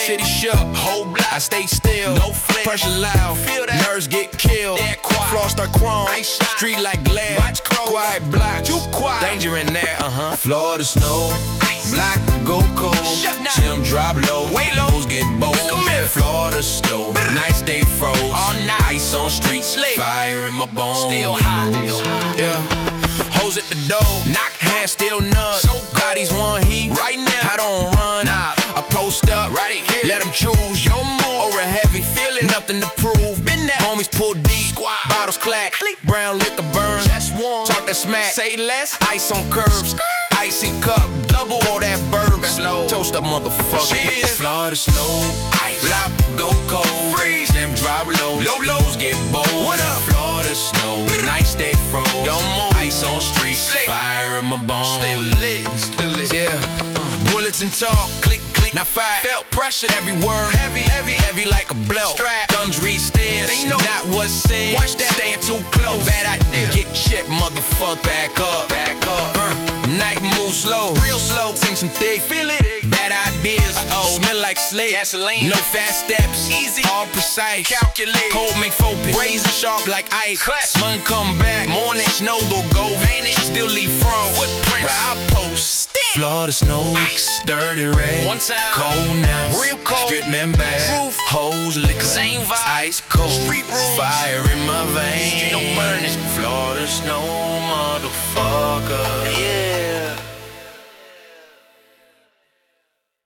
city shook, whole block, I stay still, no flip, pressure loud, feel that, nerves get killed, floor start chrome, street like glare, quiet block, too quiet, danger in there, Florida snow, block go cold, Jim drop low, way lows get bold, Florida snow, nights stay froze, all night, ice on streets, fire in my bones, still hot, yeah, hoes at the door, knock hands still nuts, bodies want heat, right now, I don't run, I post up, right here, let them choose your move, over heavy, feeling nothing to prove, been that, homies pull deep, bottles clack, brown liquor burn, talk that smack, say less, ice on curves, icy cup, double all that bourbon, toast up motherfucker, Florida snow, block go cold, freeze, them drop low, lows get bold, what up, Florida snow, nights stay froze, don't move, ice on streets, fire in my bones, still lit, yeah, bullets and talk, click, now fire, felt pressure, every word, heavy like a blow, strap, guns reach stairs, not what's said, watch that, staying too close, bad idea, get shit, motherfucker, back up, night move slow, real slow, sing some thick, feel it, bad ideas, smell like slate, gasoline, no fast steps, easy, all precise, calculate, cold make focus, razor sharp like ice, sun come back, morning, snow go vanish, still leave from, footprints, where I post, Florida snow, dirty red, one time, cold now, real cold, strip men bad, roof, hoes, liquor, same vibe, ice cold, street rules, fire in my veins, you don't burn it, Florida snow, motherfucker, yeah.